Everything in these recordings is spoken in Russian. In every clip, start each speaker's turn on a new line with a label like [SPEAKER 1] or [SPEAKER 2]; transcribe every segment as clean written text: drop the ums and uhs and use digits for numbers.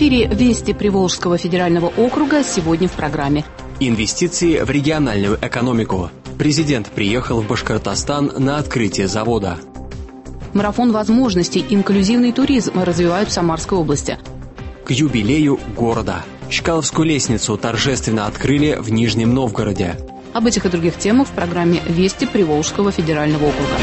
[SPEAKER 1] эфире «Вести Приволжского федерального округа» сегодня в программе.
[SPEAKER 2] Инвестиции в региональную экономику. Президент приехал в Башкортостан на открытие завода.
[SPEAKER 1] Марафон возможностей, инклюзивный туризм развивают в Самарской области.
[SPEAKER 2] К юбилею города. Чкаловскую лестницу торжественно открыли в Нижнем Новгороде.
[SPEAKER 1] Об этих и других темах в программе «Вести Приволжского федерального округа».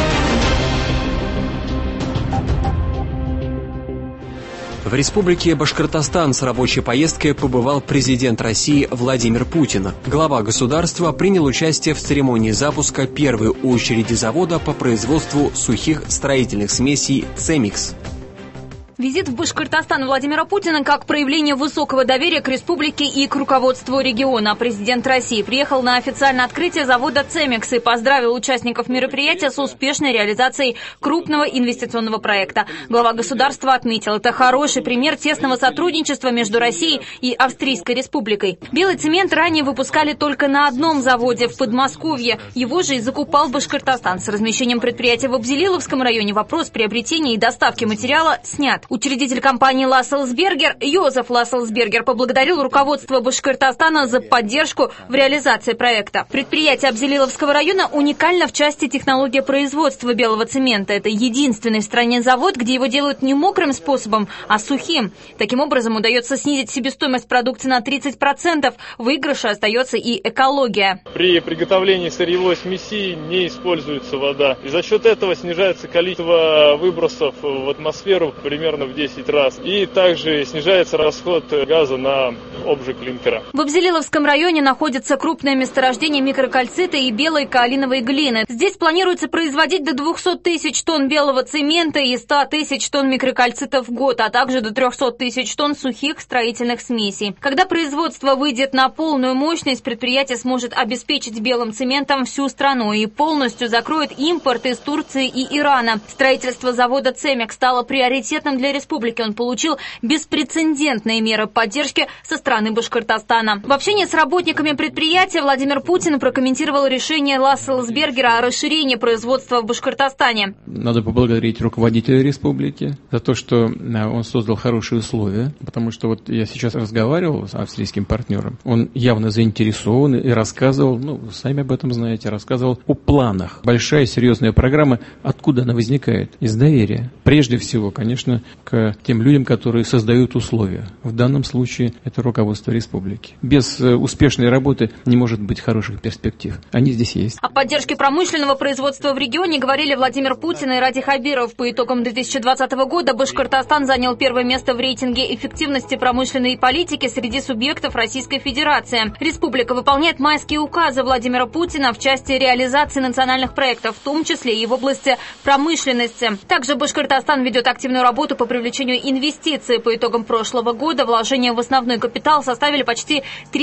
[SPEAKER 2] В Республике Башкортостан с рабочей поездкой побывал президент России Владимир Путин. Глава государства принял участие в церемонии запуска первой очереди завода по производству сухих строительных смесей «Цемикс».
[SPEAKER 3] Визит в Башкортостан Владимира Путина как проявление высокого доверия к республике и к руководству региона. Президент России приехал на официальное открытие завода «Цемикс» и поздравил участников мероприятия с успешной реализацией крупного инвестиционного проекта. Глава государства отметил, это хороший пример тесного сотрудничества между Россией и Австрийской республикой. Белый цемент ранее выпускали только на одном заводе в Подмосковье. Его же и закупал Башкортостан. С размещением предприятия в Абзелиловском районе вопрос приобретения и доставки материала снят. Учредитель компании «Ласселсбергер» Йозеф Ласселсбергер поблагодарил руководство Башкортостана за поддержку в реализации проекта. Предприятие Абзелиловского района уникально в части технологии производства белого цемента. Это единственный в стране завод, где его делают не мокрым способом, а сухим. Таким образом, удается снизить себестоимость продукции на 30%. Выигрыша остается и экология.
[SPEAKER 4] При приготовлении сырьевой смеси не используется вода. И за счет этого снижается количество выбросов в атмосферу примерно в 10 раз. И также снижается расход газа на обжиг клинкера.
[SPEAKER 3] В Абзелиловском районе находится крупное месторождение микрокальцита и белой каолиновой глины. Здесь планируется производить до 200 тысяч тонн белого цемента и 100 тысяч тонн микрокальцита в год, а также до 300 тысяч тонн сухих строительных смесей. Когда производство выйдет на полную мощность, предприятие сможет обеспечить белым цементом всю страну и полностью закроет импорт из Турции и Ирана. Строительство завода «Цемикс» стало приоритетным для республики. Он получил беспрецедентные меры поддержки со стороны Башкортостана. В общении с работниками предприятия Владимир Путин прокомментировал решение Ласселсбергера о расширении производства в Башкортостане.
[SPEAKER 5] Надо поблагодарить руководителя республики за то, что он создал хорошие условия, потому что вот я сейчас разговаривал с австрийским партнером, он явно заинтересован и рассказывал, вы сами об этом знаете, рассказывал о планах. Большая серьезная программа, откуда она возникает? Из доверия. Прежде всего, конечно, к тем людям, которые создают условия. В данном случае это руководство республики. Без успешной работы не может быть хороших перспектив. Они здесь есть.
[SPEAKER 3] О поддержке промышленного производства в регионе говорили Владимир Путин и Ради Хабиров. По итогам 2020 года Башкортостан занял первое место в рейтинге эффективности промышленной политики среди субъектов Российской Федерации. Республика выполняет майские указы Владимира Путина в части реализации национальных проектов, в том числе и в области промышленности. Также Башкортостан ведет активную работу по привлечению инвестиций. По итогам прошлого года вложения в основной капитал составили почти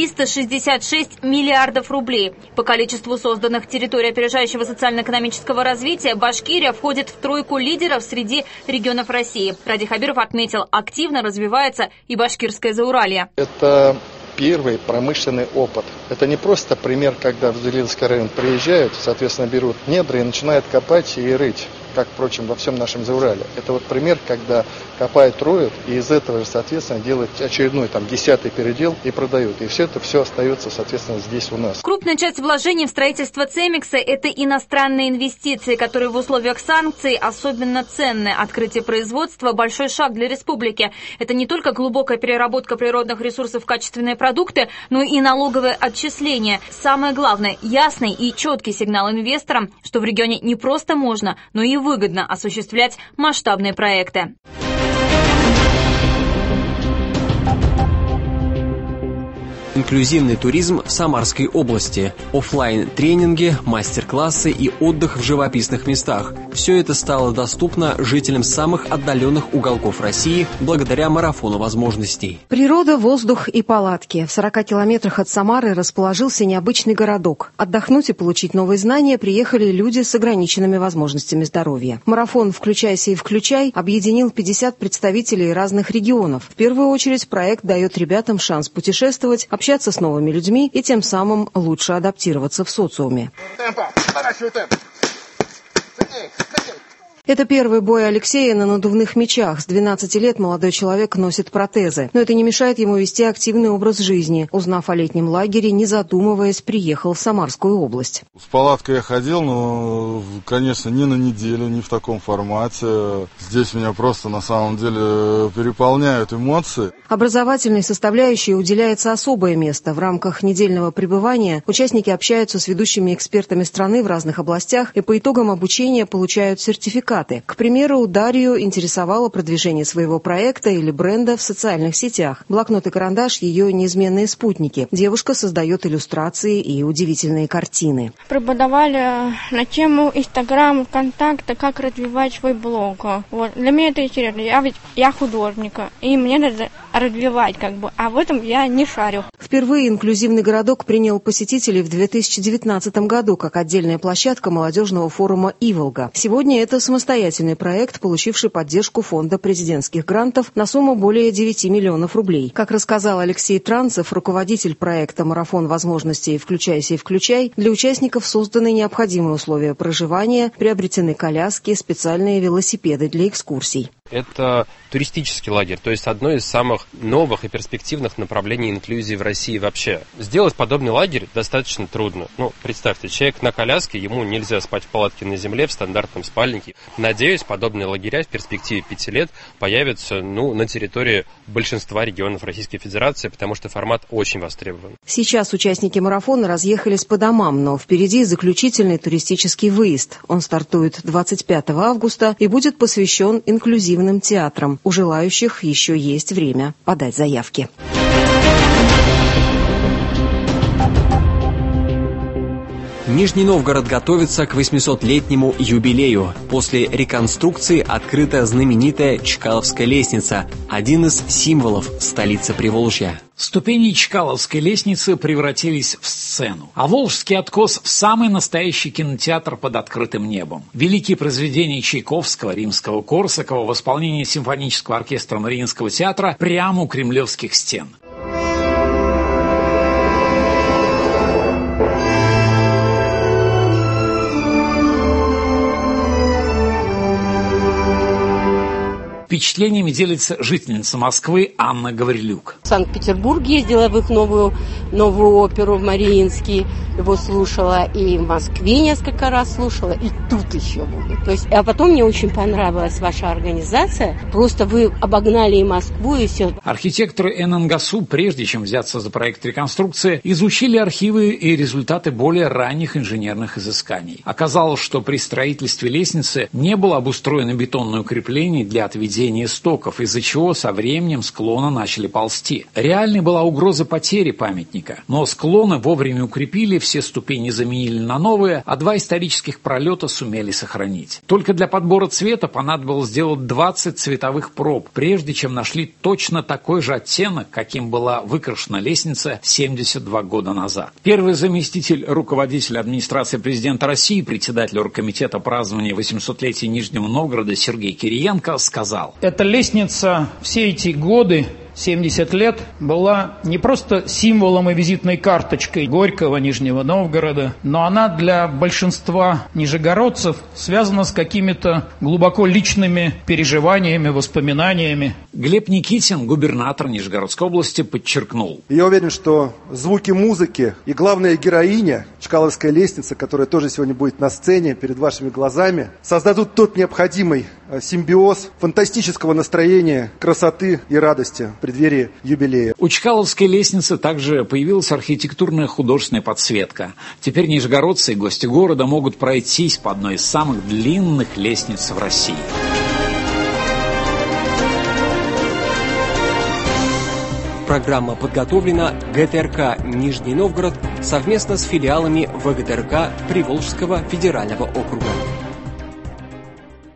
[SPEAKER 3] 366 миллиардов рублей. По количеству созданных территорий опережающего социально-экономического развития Башкирия входит в тройку лидеров среди регионов России. Ради Хабиров отметил, активно развивается и Башкирское Зауралье.
[SPEAKER 6] Это первый промышленный опыт. Это не просто пример, когда в Абзелиловский район приезжают, соответственно, берут недра и начинают копать и рыть, как, впрочем, во всем нашем Заурале. Это вот пример, когда копают, роют, и из этого же, соответственно, делают очередной, 10-й передел и продают. И все остается, соответственно, здесь у нас.
[SPEAKER 3] Крупная часть вложений в строительство «Цемикса» – это иностранные инвестиции, которые в условиях санкций особенно ценны. Открытие производства – большой шаг для республики. Это не только глубокая переработка природных ресурсов в качественные продукты, но и налоговое отчисление. Самое главное – ясный и четкий сигнал инвесторам, что в регионе не просто можно, но и выгодно осуществлять масштабные проекты.
[SPEAKER 2] Инклюзивный туризм в Самарской области, офлайн-тренинги, мастер-классы и отдых в живописных местах. Все это стало доступно жителям самых отдаленных уголков России благодаря марафону возможностей.
[SPEAKER 7] Природа, воздух и палатки. В 40 километрах от Самары расположился необычный городок. Отдохнуть и получить новые знания приехали люди с ограниченными возможностями здоровья. Марафон «Включайся и включай» объединил 50 представителей разных регионов. В первую очередь проект дает ребятам шанс путешествовать, общаться с новыми людьми и тем самым лучше адаптироваться в социуме. Это первый бой Алексея на надувных мячах. С 12 лет молодой человек носит протезы. Но это не мешает ему вести активный образ жизни. Узнав о летнем лагере, не задумываясь, приехал в Самарскую область.
[SPEAKER 8] С палаткой я ходил, но, конечно, не на неделю, не в таком формате. Здесь меня просто на самом деле переполняют эмоции.
[SPEAKER 7] Образовательной составляющей уделяется особое место. В рамках недельного пребывания участники общаются с ведущими экспертами страны в разных областях и по итогам обучения получают сертификаты. К примеру, Дарью интересовало продвижение своего проекта или бренда в социальных сетях. Блокнот и карандаш – ее неизменные спутники. Девушка создает иллюстрации и удивительные картины.
[SPEAKER 9] Преподавали на тему Инстаграм, ВКонтакте, как развивать свой блог. Вот. Для меня это интересно. Я художник, и мне надо развивать, а в этом я не шарю.
[SPEAKER 7] Впервые инклюзивный городок принял посетителей в 2019 году как отдельная площадка молодежного форума «Иволга». Сегодня это самостоятельный проект, получивший поддержку фонда президентских грантов на сумму более 9 миллионов рублей. Как рассказал Алексей Транцев, руководитель проекта «Марафон возможностей. Включайся и включай», для участников созданы необходимые условия проживания, приобретены коляски, специальные велосипеды для экскурсий.
[SPEAKER 10] Это туристический лагерь, то есть одно из самых новых и перспективных направлений инклюзии в России вообще. Сделать подобный лагерь достаточно трудно. Представьте, человек на коляске, ему нельзя спать в палатке на земле, в стандартном спальнике. Надеюсь, подобные лагеря в перспективе 5 лет появятся на территории большинства регионов Российской Федерации, потому что формат очень востребован.
[SPEAKER 7] Сейчас участники марафона разъехались по домам, но впереди заключительный туристический выезд. Он стартует 25 августа и будет посвящен инклюзивным театрам. У желающих еще есть время подать заявки.
[SPEAKER 2] Нижний Новгород готовится к 800-летнему юбилею. После реконструкции открыта знаменитая Чкаловская лестница, один из символов столицы Приволжья.
[SPEAKER 11] Ступени Чкаловской лестницы превратились в сцену, а Волжский откос в самый настоящий кинотеатр под открытым небом. Великие произведения Чайковского, Римского-Корсакова в исполнении симфонического оркестра Мариинского театра прямо у кремлевских стен. Впечатлениями делится жительница Москвы Анна Гаврилюк.
[SPEAKER 12] В Санкт-Петербург ездила в их новую оперу в Мариинский, его слушала, и в Москве несколько раз слушала, и тут еще буду. А потом мне очень понравилась ваша организация. Просто вы обогнали и Москву, и все.
[SPEAKER 11] Архитекторы ННГАСУ, прежде чем взяться за проект реконструкции, изучили архивы и результаты более ранних инженерных изысканий. Оказалось, что при строительстве лестницы не было обустроено бетонное укрепление для отведения стоков, из-за чего со временем склоны начали ползти. Реальной была угроза потери памятника, но склоны вовремя укрепили, все ступени заменили на новые, а 2 исторических пролета сумели сохранить. Только для подбора цвета понадобилось сделать 20 цветовых проб, прежде чем нашли точно такой же оттенок, каким была выкрашена лестница 72 года назад. Первый заместитель руководителя администрации президента России, председатель оргкомитета празднования 800-летия Нижнего Новгорода Сергей Кириенко сказал:
[SPEAKER 13] Эта лестница все эти годы, 70 лет, была не просто символом и визитной карточкой Горького, Нижнего Новгорода, но она для большинства нижегородцев связана с какими-то глубоко личными переживаниями, воспоминаниями.
[SPEAKER 11] Глеб Никитин, губернатор Нижегородской области, подчеркнул:
[SPEAKER 14] Я уверен, что звуки музыки и главная героиня, Чкаловская лестница, которая тоже сегодня будет на сцене перед вашими глазами, создадут тот необходимый симбиоз фантастического настроения, красоты и радости в преддверии юбилея.
[SPEAKER 11] У Чкаловской лестницы также появилась архитектурная художественная подсветка. Теперь нижегородцы и гости города могут пройтись по одной из самых длинных лестниц в России.
[SPEAKER 2] Программа подготовлена ГТРК «Нижний Новгород» совместно с филиалами ВГТРК Приволжского федерального округа.